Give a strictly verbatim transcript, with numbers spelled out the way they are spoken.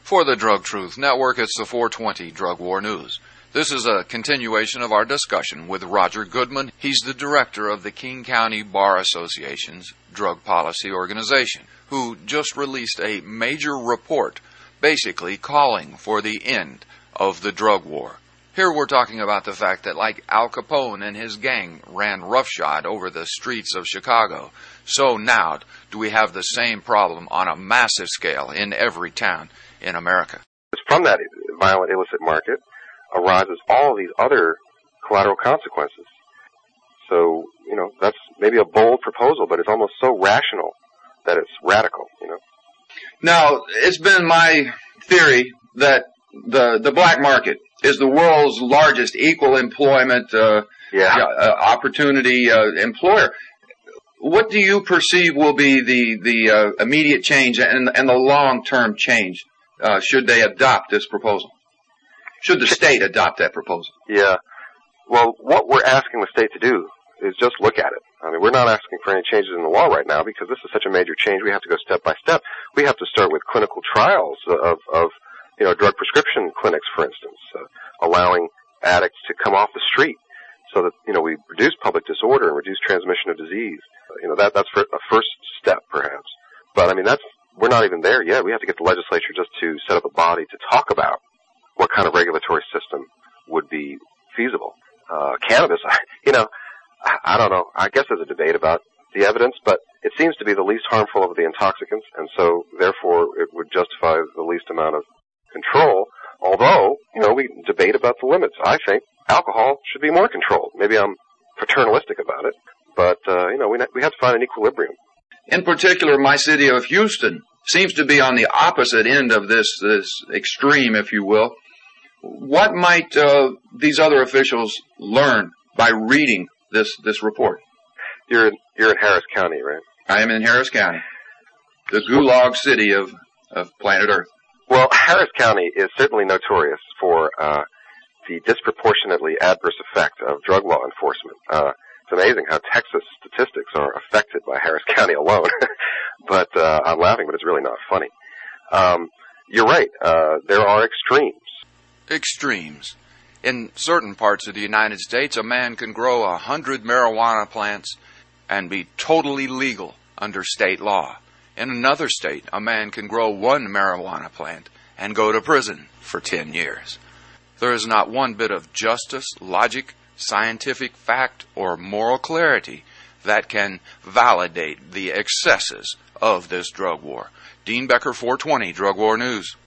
For the Drug Truth Network, it's the four twenty Drug War News. This is a continuation of our discussion with Roger Goodman. He's the director of the King County Bar Association's Drug Policy Organization, who just released a major report basically calling for the end of the drug war. Here we're talking about the fact that like Al Capone and his gang ran roughshod over the streets of Chicago, so now do we have the same problem on a massive scale in every town in America. From that violent illicit market arises all of these other collateral consequences. So, you know, that's maybe a bold proposal, but it's almost so rational that it's radical, you know. Now, it's been my theory that the the black market is the world's largest equal employment uh, yeah. uh, opportunity uh, employer. What do you perceive will be the the uh, immediate change and and the long-term change uh, should they adopt this proposal? Should the state adopt that proposal? Yeah. Well, what we're asking the state to do is just look at it. I mean, we're not asking for any changes in the law right now because this is such a major change. We have to go step by step. We have to start with clinical trials of, of you know, drug prescription clinics, for instance, uh, allowing addicts to come off the street so that, you know, we reduce public disorder and reduce transmission of disease. Uh, you know, that that's for a first step, perhaps. But, I mean, that's we're not even there yet. We have to get the legislature just to set up a body to talk about what kind of regulatory system would be feasible. Uh, cannabis, you know, I, I don't know. I guess there's a debate about the evidence, but it seems to be the least harmful of the intoxicants, and so, therefore, it would justify the least amount of control, although, you know, we debate about the limits. I think alcohol should be more controlled. Maybe I'm paternalistic about it, but, uh, you know, we, we have to find an equilibrium. In particular, my city of Houston seems to be on the opposite end of this, this extreme, if you will. What might uh, these other officials learn by reading this this report? You're in, you're in Harris County, right? I am in Harris County, the gulag city of, of planet Earth. Well, Harris County is certainly notorious for uh, the disproportionately adverse effect of drug law enforcement. Uh, it's amazing how Texas statistics are affected by Harris County alone. but uh, I'm laughing, but it's really not funny. Um, you're right. Uh, there are extremes. Extremes. In certain parts of the United States, a man can grow a hundred marijuana plants and be totally legal under state law. In another state, a man can grow one marijuana plant and go to prison for ten years. There is not one bit of justice, logic, scientific fact, or moral clarity that can validate the excesses of this drug war. Dean Becker, four twenty, Drug War News.